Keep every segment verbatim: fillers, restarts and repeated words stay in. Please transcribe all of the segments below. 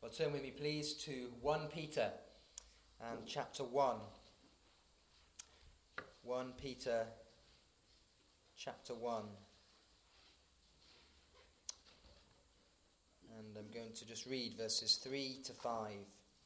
Well, turn with me, please, to First Peter and chapter one. First Peter chapter one. And I'm going to just read verses three to five,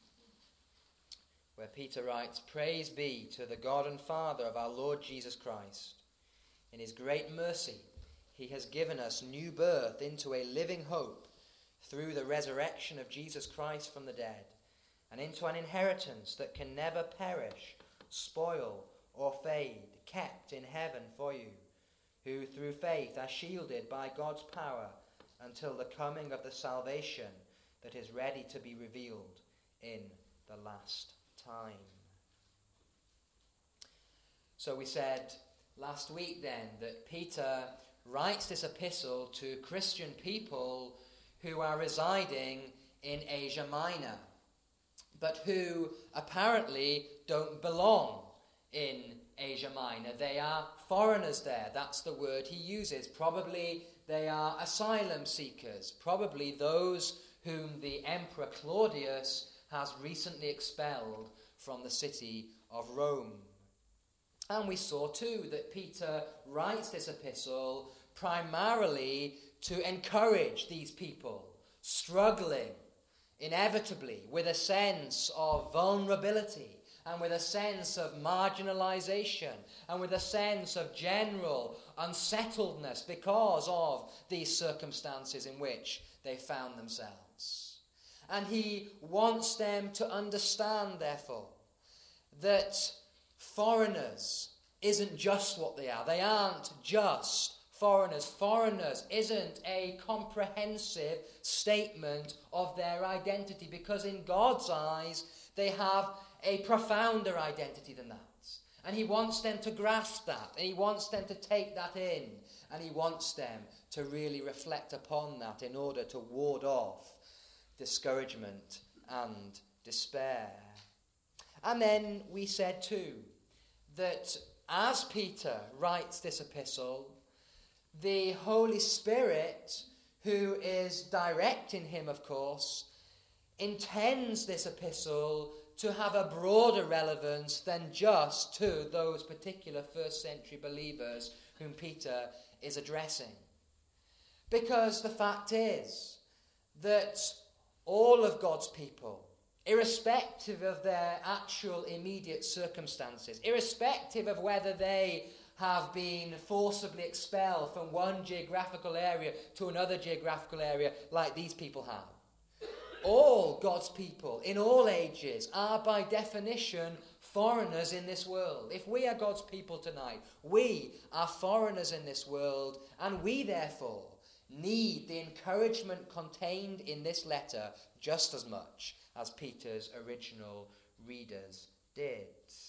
where Peter writes, "Praise be to the God and Father of our Lord Jesus Christ. In his great mercy, he has given us new birth into a living hope through the resurrection of Jesus Christ from the dead, and into an inheritance that can never perish, spoil, or fade, kept in heaven for you, who through faith are shielded by God's power until the coming of the salvation that is ready to be revealed in the last time." So we said last week then that Peter writes this epistle to Christian people who are residing in Asia Minor, but who apparently don't belong in Asia Minor. They are foreigners there. That's the word he uses. Probably they are asylum seekers, probably those whom the Emperor Claudius has recently expelled from the city of Rome. And we saw too that Peter writes this epistle primarily to encourage these people struggling inevitably with a sense of vulnerability and with a sense of marginalization and with a sense of general unsettledness because of these circumstances in which they found themselves. And he wants them to understand, therefore, that foreigners isn't just what they are. They aren't just foreigners. Foreigners isn't a comprehensive statement of their identity, because in God's eyes they have a profounder identity than that. And he wants them to grasp that, and he wants them to take that in, and he wants them to really reflect upon that in order to ward off discouragement and despair. And then we said too that as Peter writes this epistle, the Holy Spirit, who is directing him, of course, intends this epistle to have a broader relevance than just to those particular first century believers whom Peter is addressing. Because the fact is that all of God's people, irrespective of their actual immediate circumstances, irrespective of whether they have been forcibly expelled from one geographical area to another geographical area like these people have, all God's people in all ages are by definition foreigners in this world. If we are God's people tonight, we are foreigners in this world, and we therefore need the encouragement contained in this letter just as much as Peter's original readers did.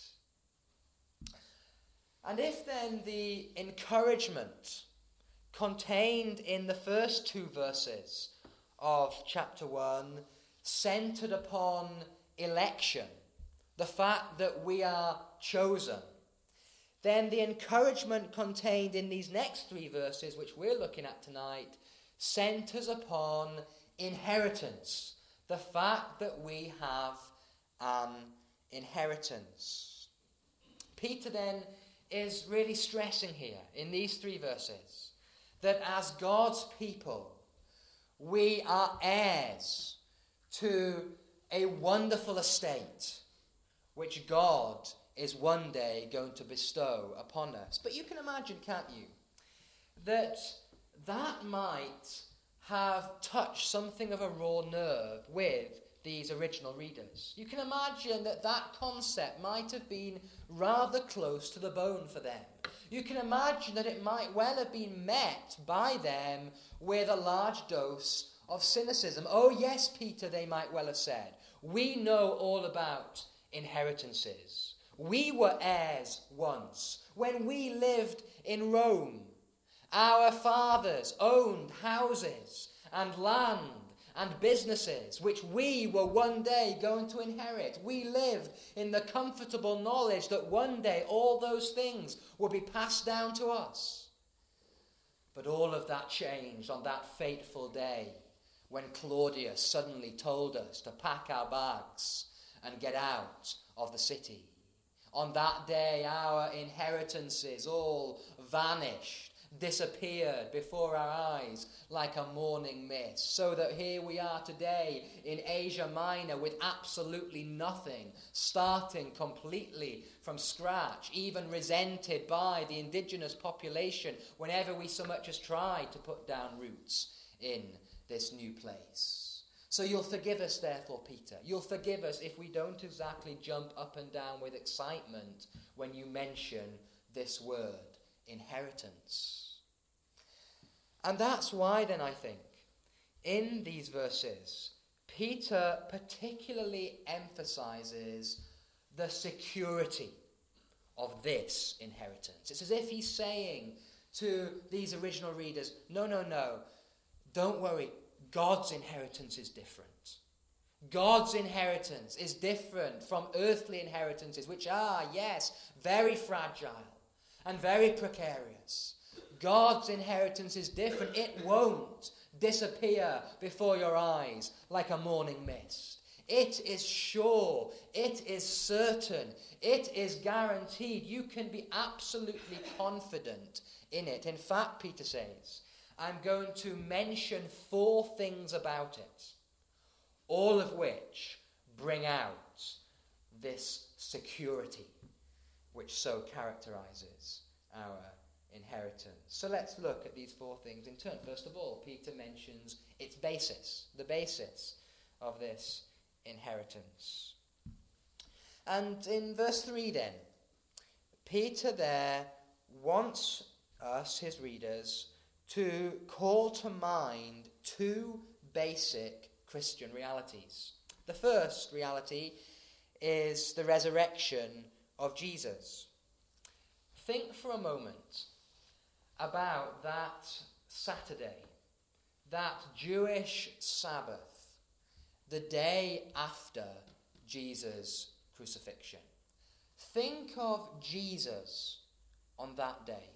And if then the encouragement contained in the first two verses of chapter one centered upon election, the fact that we are chosen, then the encouragement contained in these next three verses, which we're looking at tonight, centers upon inheritance, the fact that we have an inheritance. Peter then is really stressing here in these three verses that as God's people, we are heirs to a wonderful estate which God is one day going to bestow upon us. But you can imagine, can't you, that that might have touched something of a raw nerve with these original readers. You can imagine that that concept might have been rather close to the bone for them. You can imagine that it might well have been met by them with a large dose of cynicism. "Oh yes, Peter," they might well have said, "we know all about inheritances. We were heirs once. When we lived in Rome, our fathers owned houses and land and businesses which we were one day going to inherit. We lived in the comfortable knowledge that one day all those things would be passed down to us." But all of that changed on that fateful day when Claudius suddenly told us to pack our bags and get out of the city. On that day, our inheritances all vanished, disappeared before our eyes like a morning mist, so that here we are today in Asia Minor with absolutely nothing, starting completely from scratch, even resented by the indigenous population whenever we so much as tried to put down roots in this new place. So you'll forgive us, therefore, Peter. You'll forgive us if we don't exactly jump up and down with excitement when you mention this word, inheritance. And that's why, then, I think, in these verses, Peter particularly emphasizes the security of this inheritance. It's as if he's saying to these original readers, no, no, no, don't worry. God's inheritance is different. God's inheritance is different from earthly inheritances, which are, yes, very fragile and very precarious. God's inheritance is different. It won't disappear before your eyes like a morning mist. It is sure. It is certain. It is guaranteed. You can be absolutely confident in it. In fact, Peter says, I'm going to mention four things about it, all of which bring out this security which so characterizes our inheritance. So let's look at these four things in turn. First of all, Peter mentions its basis, the basis of this inheritance. And in verse three then, Peter there wants us, his readers, to call to mind two basic Christian realities. The first reality is the resurrection of Jesus. Think for a moment about that Saturday, that Jewish Sabbath, the day after Jesus' crucifixion. Think of Jesus on that day.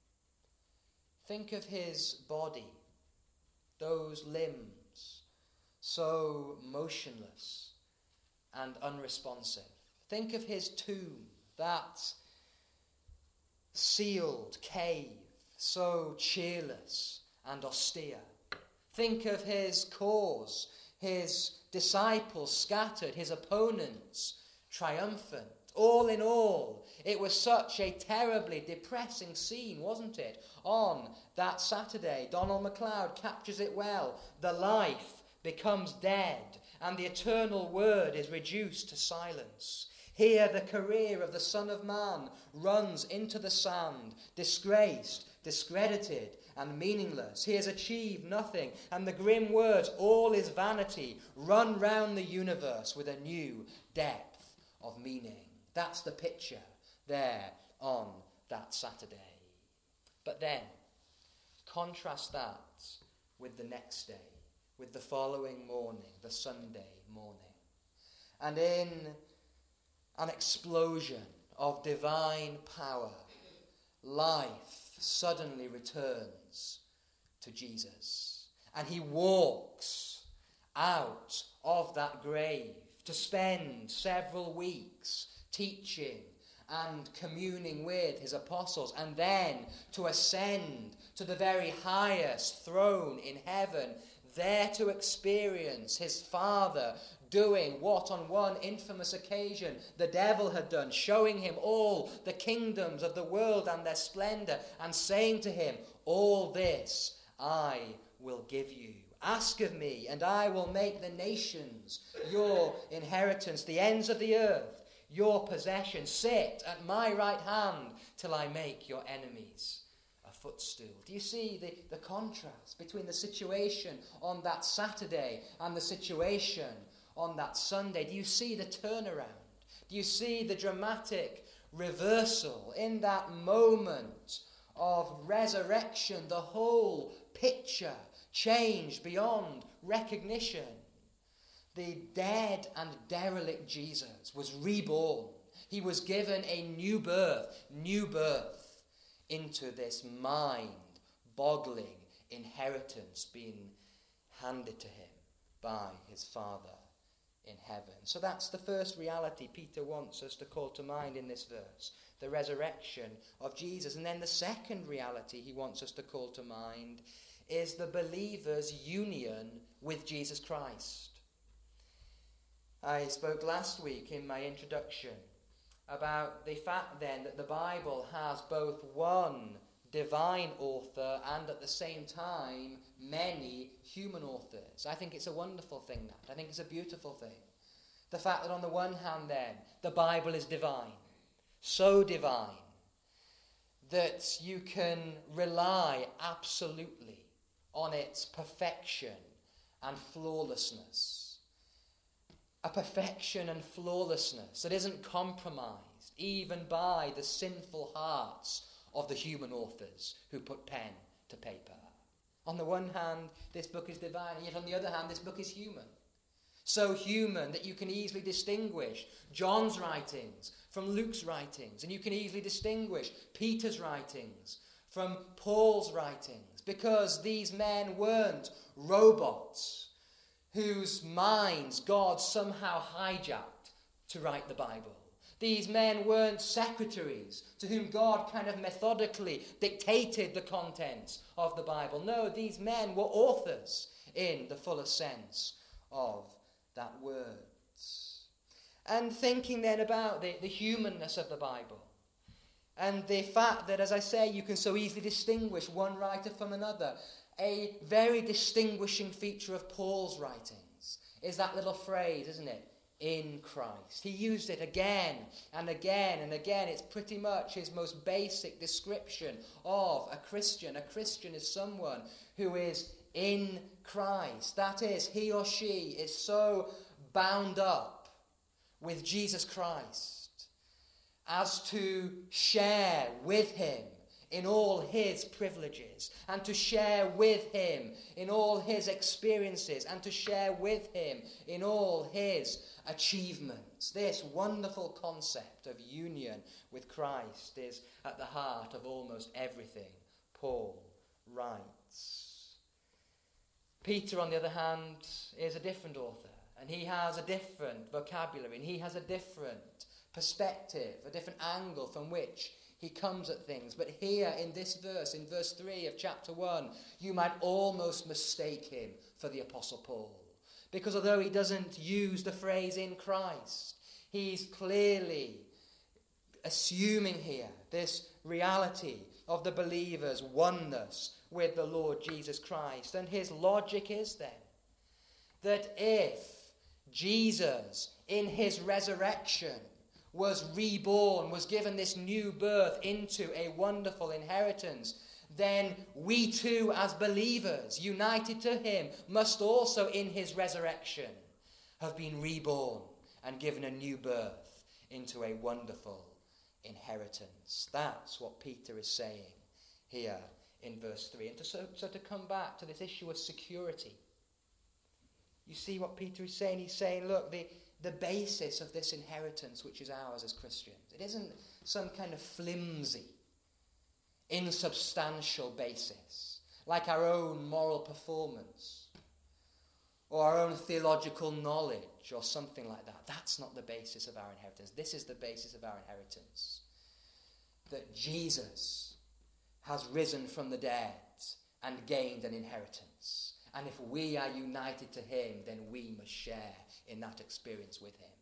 Think of his body, those limbs, so motionless and unresponsive. Think of his tomb, that sealed cave, so cheerless and austere. Think of his cause, his disciples scattered, his opponents triumphant. All in all, it was such a terribly depressing scene, wasn't it? On that Saturday, Donald MacLeod captures it well. The life becomes dead, and the eternal word is reduced to silence. Here the career of the Son of Man runs into the sand, disgraced, discredited, and meaningless. He has achieved nothing, and the grim words, all is vanity, run round the universe with a new depth of meaning. That's the picture there on that Saturday. But then, contrast that with the next day, with the following morning, the Sunday morning. And in an explosion of divine power, life suddenly returns to Jesus. And he walks out of that grave to spend several weeks teaching and communing with his apostles, and then to ascend to the very highest throne in heaven, there to experience his Father doing what on one infamous occasion the devil had done, showing him all the kingdoms of the world and their splendor, and saying to him, all this I will give you. Ask of me, and I will make the nations your inheritance, the ends of the earth your possession. Sit at my right hand till I make your enemies a footstool. Do you see the, the contrast between the situation on that Saturday and the situation on that Sunday? Do you see the turnaround? Do you see the dramatic reversal in that moment of resurrection? The whole picture changed beyond recognition. The dead and derelict Jesus was reborn. He was given a new birth, new birth into this mind-boggling inheritance being handed to him by his Father in heaven. So that's the first reality Peter wants us to call to mind in this verse, the resurrection of Jesus. And then the second reality he wants us to call to mind is the believer's union with Jesus Christ. I spoke last week in my introduction about the fact then that the Bible has both one divine author and at the same time many human authors. I think it's a wonderful thing, that. I think it's a beautiful thing. The fact that on the one hand then, the Bible is divine, so divine, that you can rely absolutely on its perfection and flawlessness. A perfection and flawlessness that isn't compromised even by the sinful hearts of the human authors who put pen to paper. On the one hand, this book is divine, and yet on the other hand, this book is human. So human that you can easily distinguish John's writings from Luke's writings, and you can easily distinguish Peter's writings from Paul's writings, because these men weren't robots whose minds God somehow hijacked to write the Bible. These men weren't secretaries to whom God kind of methodically dictated the contents of the Bible. No, these men were authors in the fullest sense of that word. And thinking then about the, the humanness of the Bible, and the fact that, as I say, you can so easily distinguish one writer from another, a very distinguishing feature of Paul's writings is that little phrase, isn't it? In Christ. He used it again and again and again. It's pretty much his most basic description of a Christian. A Christian is someone who is in Christ. That is, he or she is so bound up with Jesus Christ as to share with him in all his privileges, and to share with him in all his experiences, and to share with him in all his achievements. This wonderful concept of union with Christ is at the heart of almost everything Paul writes. Peter, on the other hand, is a different author, and he has a different vocabulary, and he has a different perspective, a different angle from which he comes at things. But here in this verse, in verse three of chapter one, you might almost mistake him for the Apostle Paul. Because although he doesn't use the phrase in Christ, he's clearly assuming here this reality of the believer's oneness with the Lord Jesus Christ. And his logic is then that if Jesus in his resurrection was reborn, was given this new birth into a wonderful inheritance, then we too, as believers, united to him, must also in his resurrection have been reborn and given a new birth into a wonderful inheritance. That's what Peter is saying here in verse three. And to, so, so to come back to this issue of security, you see what Peter is saying? He's saying, look, the The basis of this inheritance which is ours as Christians, it isn't some kind of flimsy, insubstantial basis, like our own moral performance or our own theological knowledge or something like that. That's not the basis of our inheritance. This is the basis of our inheritance. That Jesus has risen from the dead and gained an inheritance. And if we are united to him, then we must share in that experience with him.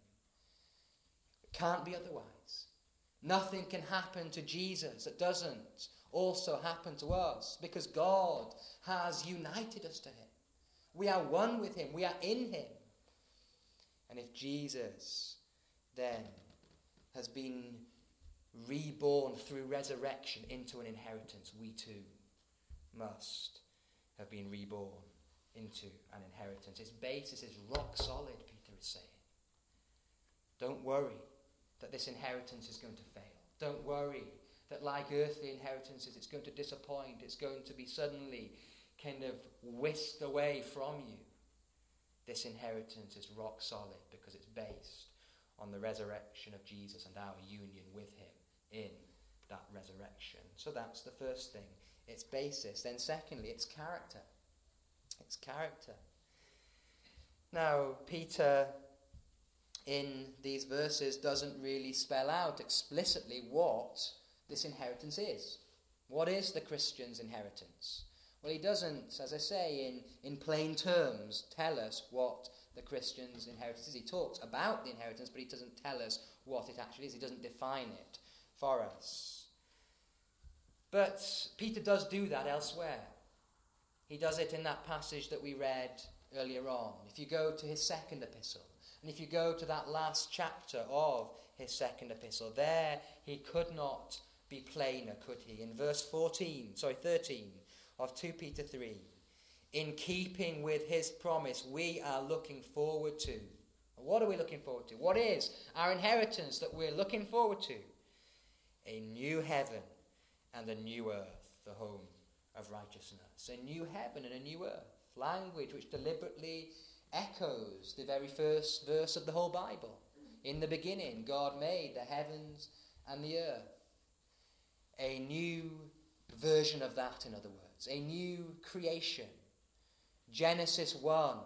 It can't be otherwise. Nothing can happen to Jesus that doesn't also happen to us, because God has united us to him. We are one with him. We are in him. And if Jesus then has been reborn through resurrection into an inheritance, we too must have been reborn into an inheritance. Its basis is rock solid, Peter is saying. Don't worry that this inheritance is going to fail. Don't worry that, like earthly inheritances, it's going to disappoint. It's going to be suddenly kind of whisked away from you. This inheritance is rock solid because it's based on the resurrection of Jesus and our union with him in that resurrection. So that's the first thing, its basis. Then secondly, its character. its character. Now, Peter, in these verses, doesn't really spell out explicitly what this inheritance is. What is the Christian's inheritance? Well, he doesn't, as I say, in, in plain terms, tell us what the Christian's inheritance is. He talks about the inheritance, but he doesn't tell us what it actually is. He doesn't define it for us. But Peter does do that elsewhere. He does it in that passage that we read earlier on. If you go to his second epistle, and if you go to that last chapter of his second epistle, there he could not be plainer, could he? In verse fourteen, sorry, thirteen of Second Peter three, in keeping with his promise, we are looking forward to. What are we looking forward to? What is our inheritance that we're looking forward to? A new heaven and a new earth, the home of righteousness. A new heaven and a new earth. Language which deliberately echoes the very first verse of the whole Bible. In the beginning, God made the heavens and the earth. A new version of that, in other words. A new creation. Genesis one.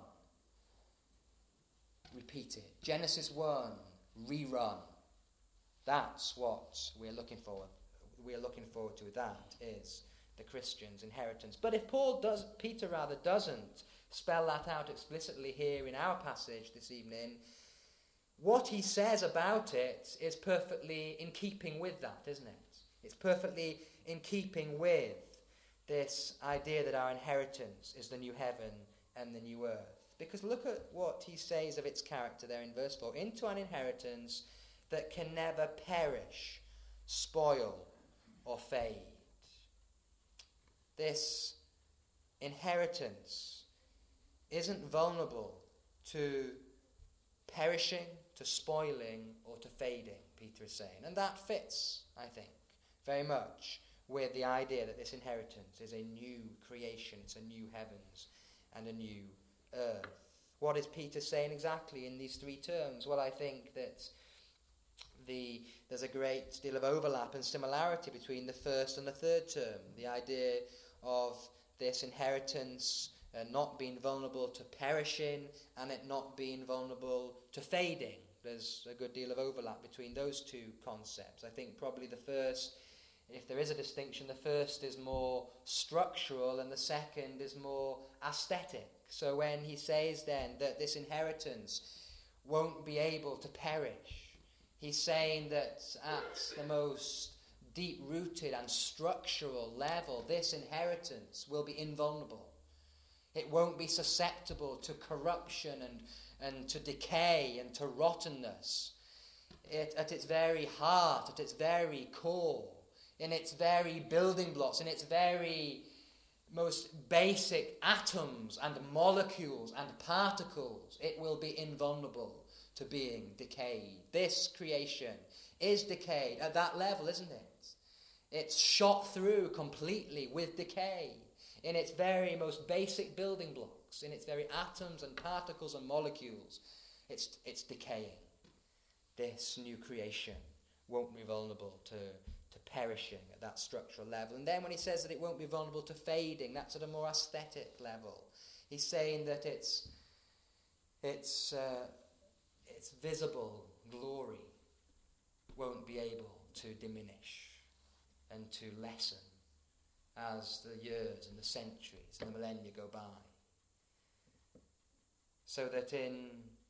Repeat it. Genesis one. Rerun. That's what we're looking forward. We're looking forward to. That is the Christian's inheritance. But if Paul does, Peter rather, doesn't spell that out explicitly here in our passage this evening, what he says about it is perfectly in keeping with that, isn't it? It's perfectly in keeping with this idea that our inheritance is the new heaven and the new earth. Because look at what he says of its character there in verse four. Into an inheritance that can never perish, spoil, or fade. This inheritance isn't vulnerable to perishing, to spoiling, or to fading, Peter is saying. And that fits, I think, very much with the idea that this inheritance is a new creation, it's a new heavens and a new earth. What is Peter saying exactly in these three terms? Well, I think that the there's a great deal of overlap and similarity between the first and the third term. The idea of this inheritance uh, not being vulnerable to perishing and it not being vulnerable to fading. There's a good deal of overlap between those two concepts. I think probably the first, if there is a distinction, the first is more structural and the second is more aesthetic. So when he says then that this inheritance won't be able to perish, he's saying that at the most deep-rooted and structural level, this inheritance will be invulnerable. It won't be susceptible to corruption and, and to decay and to rottenness. It, at its very heart, at its very core, in its very building blocks, in its very most basic atoms and molecules and particles, it will be invulnerable to being decayed. This creation is decayed at that level, isn't it? It's shot through completely with decay in its very most basic building blocks, in its very atoms and particles and molecules. It's, it's decaying. This new creation won't be vulnerable to, to perishing at that structural level. And then when he says that it won't be vulnerable to fading, that's at a more aesthetic level. He's saying that its, its, uh, its visible glory won't be able to diminish and to lessen as the years and the centuries and the millennia go by. So that in,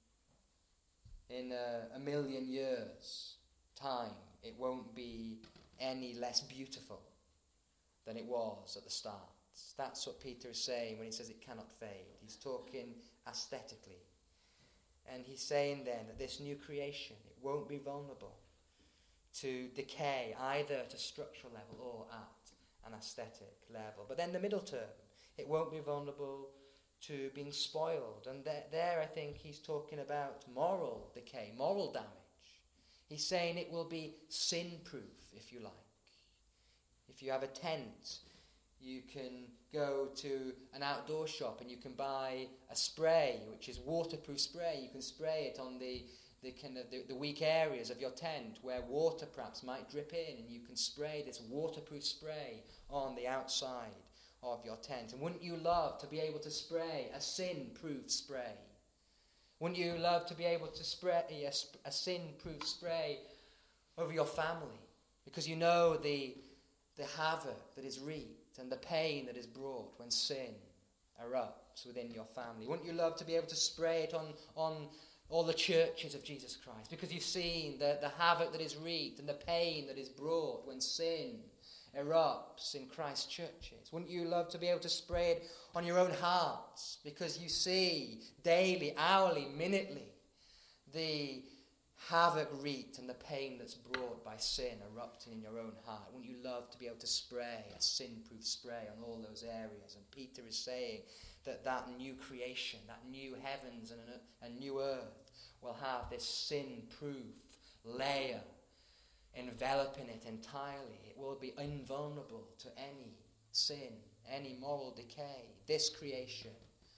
in a, a million years' time, it won't be any less beautiful than it was at the start. That's what Peter is saying when he says it cannot fade. He's talking aesthetically. And he's saying then that this new creation, it won't be vulnerable to decay either at a structural level or at an aesthetic level. But then the middle term, it won't be vulnerable to being spoiled. And there, there I think he's talking about moral decay, moral damage. He's saying it will be sin-proof, if you like. If you have a tent, you can go to an outdoor shop and you can buy a spray, which is waterproof spray. You can spray it on the the kind of the, the weak areas of your tent where water perhaps might drip in, and you can spray this waterproof spray on the outside of your tent? And wouldn't you love to be able to spray a sin-proof spray? Wouldn't you love to be able to spray a, a sin-proof spray over your family? Because you know the, the havoc that is wreaked and the pain that is brought when sin erupts within your family. Wouldn't you love to be able to spray it on, on all the churches of Jesus Christ? Because you've seen the, the havoc that is wreaked and the pain that is brought when sin erupts in Christ's churches. Wouldn't you love to be able to spray it on your own hearts? Because you see daily, hourly, minutely the havoc wreaked and the pain that's brought by sin erupting in your own heart. Wouldn't you love to be able to spray a sin-proof spray on all those areas? And Peter is saying that that new creation, that new heavens and a, a new earth will have this sin-proof layer enveloping it entirely. It will be invulnerable to any sin, any moral decay. This creation,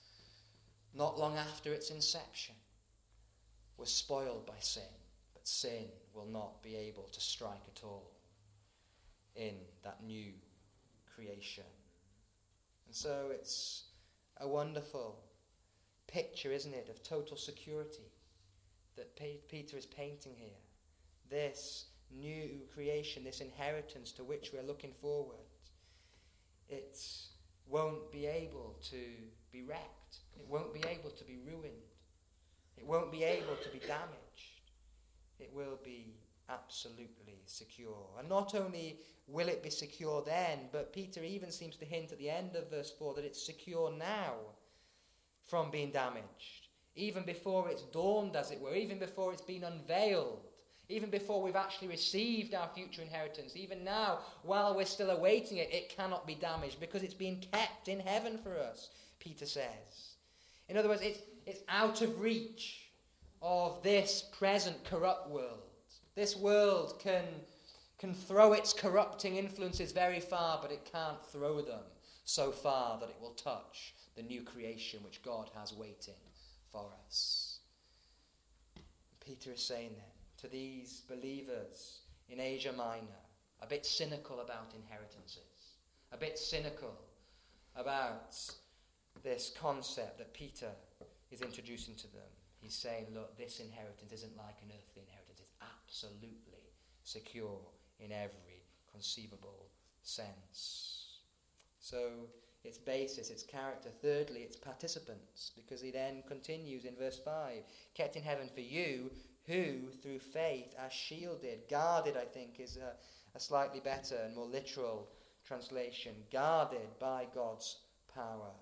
not long after its inception, was spoiled by sin, but sin will not be able to strike at all in that new creation. And so it's a wonderful picture, isn't it, of total security that P- Peter is painting here. This new creation, this inheritance to which we're looking forward, it won't be able to be wrecked. It won't be able to be ruined. It won't be able to be damaged. It will be absolutely secure. And not only will it be secure then, but Peter even seems to hint at the end of verse four that it's secure now from being damaged. Even before it's dawned, as it were, even before it's been unveiled, even before we've actually received our future inheritance, even now, while we're still awaiting it, it cannot be damaged because it's being kept in heaven for us, Peter says. In other words, it's, it's out of reach of this present corrupt world. This world can, can throw its corrupting influences very far, but it can't throw them so far that it will touch the new creation which God has waiting for us. Peter is saying then, to these believers in Asia Minor, a bit cynical about inheritances, a bit cynical about this concept that Peter is introducing to them. He's saying, look, this inheritance isn't like an earthly inheritance. It's absolutely secure in every conceivable sense. So its basis, its character. Thirdly, its participants, because he then continues in verse five, kept in heaven for you, who through faith are shielded. Guarded, I think, is a, a slightly better and more literal translation. Guarded by God's power.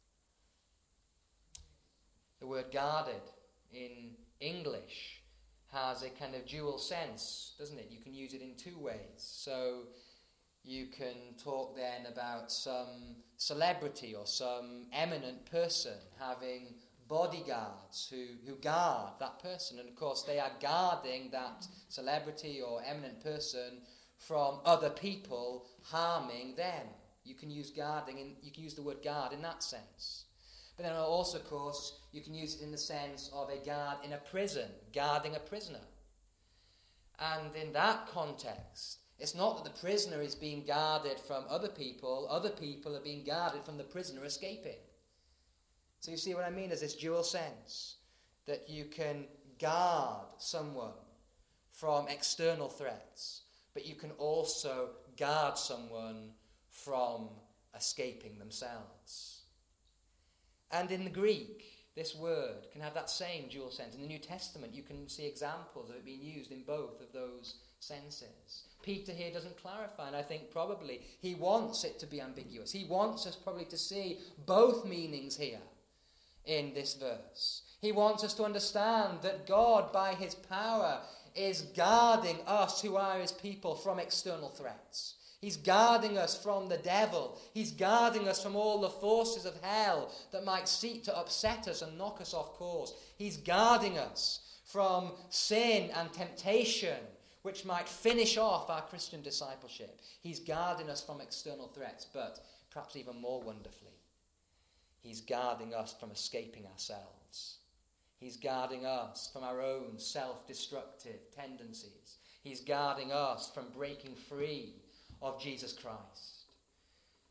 The word guarded in English has a kind of dual sense, doesn't it? You can use it in two ways. So you can talk then about some celebrity or some eminent person having bodyguards who, who guard that person. And of course they are guarding that celebrity or eminent person from other people harming them. You can use guarding, in, you can use the word guard in that sense. But then also, of course, you can use it in the sense of a guard in a prison, guarding a prisoner. And in that context, it's not that the prisoner is being guarded from other people, other people are being guarded from the prisoner escaping. So you see what I mean? There's this dual sense that you can guard someone from external threats, but you can also guard someone from escaping themselves. And in the Greek, this word can have that same dual sense. In the New Testament, you can see examples of it being used in both of those senses. Peter here doesn't clarify, and I think probably he wants it to be ambiguous. He wants us probably to see both meanings here in this verse. He wants us to understand that God, by his power, is guarding us who are his people from external threats. He's guarding us from the devil. He's guarding us from all the forces of hell that might seek to upset us and knock us off course. He's guarding us from sin and temptation, which might finish off our Christian discipleship. He's guarding us from external threats, but perhaps even more wonderfully, he's guarding us from escaping ourselves. He's guarding us from our own self-destructive tendencies. He's guarding us from breaking free of Jesus Christ.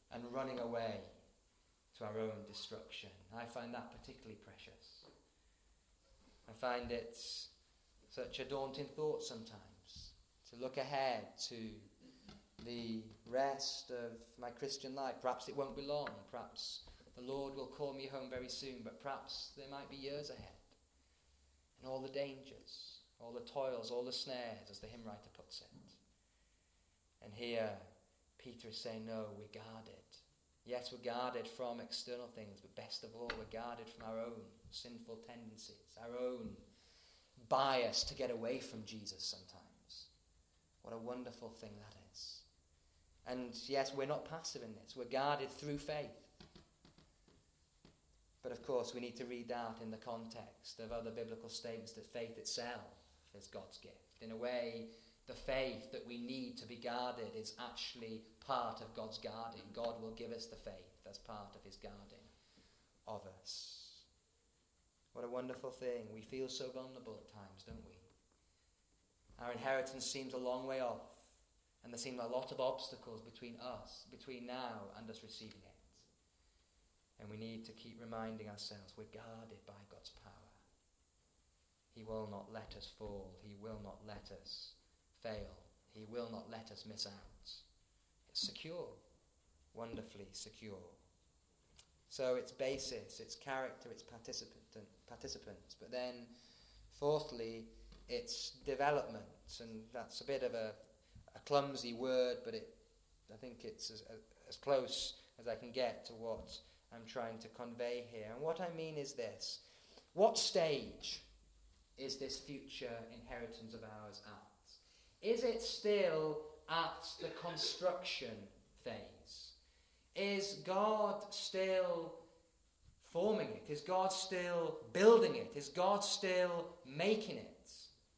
and running away to our own destruction. I find that particularly precious. I find it such a daunting thought sometimes to look ahead to the rest of my Christian life. Perhaps it won't be long. Perhaps the Lord will call me home very soon, but perhaps there might be years ahead. And all the dangers, all the toils, all the snares, as the hymn writer puts it. And here Peter is saying, no, we're guarded. Yes, we're guarded from external things, but best of all, we're guarded from our own sinful tendencies, our own bias to get away from Jesus sometimes. What a wonderful thing that is. And yes, we're not passive in this. We're guarded through faith. But of course, we need to read that in the context of other biblical statements that faith itself is God's gift. In a way, the faith that we need to be guarded is actually part of God's guarding. God will give us the faith as part of his guarding of us. What a wonderful thing. We feel so vulnerable at times, don't we? Our inheritance seems a long way off, and there seem a lot of obstacles between us, between now and us receiving it. And we need to keep reminding ourselves we're guarded by God's power. He will not let us fall. He will not let us fail. He will not let us miss out. It's secure, wonderfully secure. So its basis, its character, its participant, participants. But then, fourthly, its development. And that's a bit of a, a clumsy word, but it, I think it's as, as close as I can get to what I'm trying to convey here. And what I mean is this. What stage is this future inheritance of ours at? Is it still at the construction phase? Is God still forming it? Is God still building it? Is God still making it?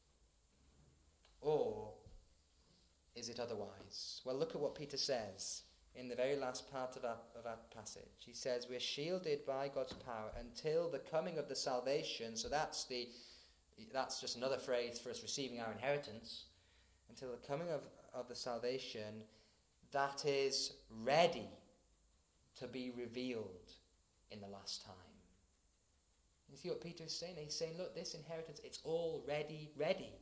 Or is it otherwise? Well, look at what Peter says in the very last part of our, of our passage. He says, we're shielded by God's power until the coming of the salvation. So that's the that's just another phrase for us receiving our inheritance. Until the coming of, of the salvation that is ready to be revealed in the last time. You see what Peter is saying? He's saying, look, this inheritance, it's already ready.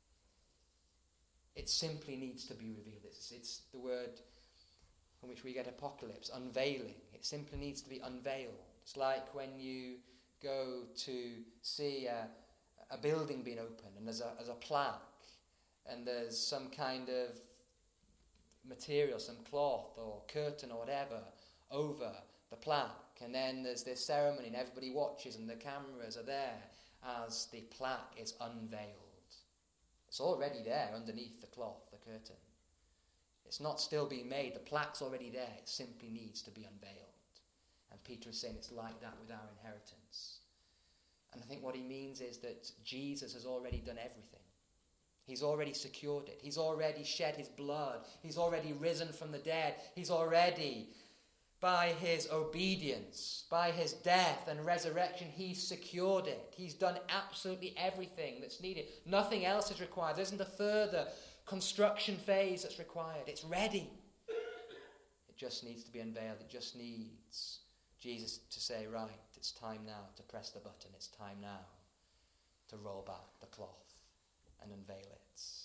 It simply needs to be revealed. It's, it's the word from which we get apocalypse, unveiling. It simply needs to be unveiled. It's like when you go to see a, a building being opened and there's a, there's a plaque and there's some kind of material, some cloth or curtain or whatever over the plaque. And then there's this ceremony and everybody watches and the cameras are there as the plaque is unveiled. It's already there underneath the cloth, the curtain. It's not still being made. The plaque's already there. It simply needs to be unveiled. And Peter is saying it's like that with our inheritance. And I think what he means is that Jesus has already done everything. He's already secured it. He's already shed his blood. He's already risen from the dead. He's already, by his obedience, by his death and resurrection, he's secured it. He's done absolutely everything that's needed. Nothing else is required. There isn't a further construction phase that's required. It's ready. It just needs to be unveiled. It just needs Jesus to say, right, it's time now to press the button. It's time now to roll back the cloth and unveil it.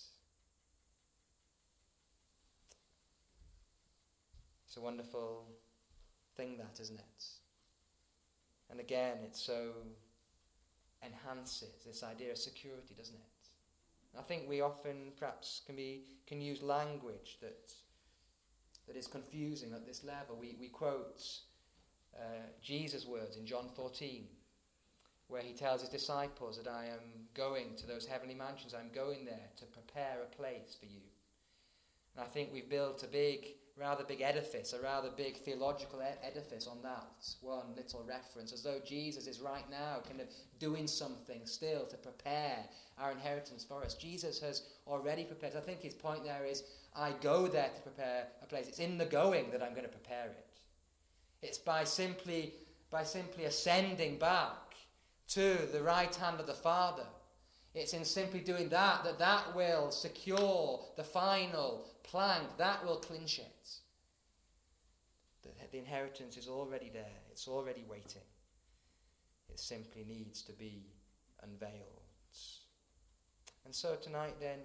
It's a wonderful thing, that, isn't it? And again, it so enhances this idea of security, doesn't it? I think we often perhaps can be can use language that that is confusing at this level. We we quote uh, Jesus' words in John fourteen, where he tells his disciples that I am going to those heavenly mansions. I'm going there to prepare a place for you. And I think we've built a big, rather big edifice, a rather big theological ed- edifice on that one little reference, as though Jesus is right now kind of doing something still to prepare our inheritance for us. Jesus has already prepared. I think his point there is, I go there to prepare a place. It's in the going that I'm going to prepare it. It's by simply, by simply ascending back to the right hand of the Father. It's in simply doing that that that will secure the final plank, that will clinch it. The, the inheritance is already there. It's already waiting. It simply needs to be unveiled. And so tonight then,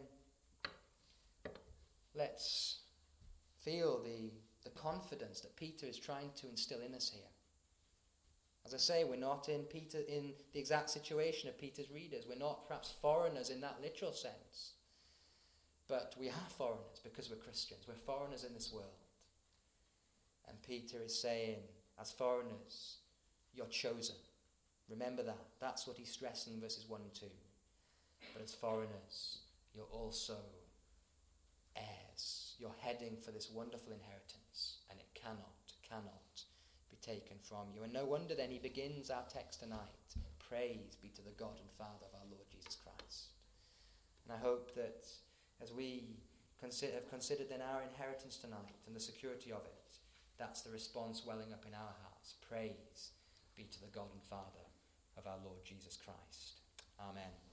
let's feel the, the confidence that Peter is trying to instill in us here. As I say, we're not in Peter in the exact situation of Peter's readers. We're not perhaps foreigners in that literal sense. But we are foreigners because we're Christians. We're foreigners in this world. And Peter is saying, as foreigners, you're chosen. Remember that. That's what he's stressing in verses one and two. But as foreigners, you're also heirs. You're heading for this wonderful inheritance, and it cannot, cannot be taken from you. And no wonder then he begins our text tonight. Praise be to the God and Father of our Lord Jesus Christ. And I hope that as we consider, have considered then our inheritance tonight and the security of it, that's the response welling up in our hearts. Praise be to the God and Father of our Lord Jesus Christ. Amen.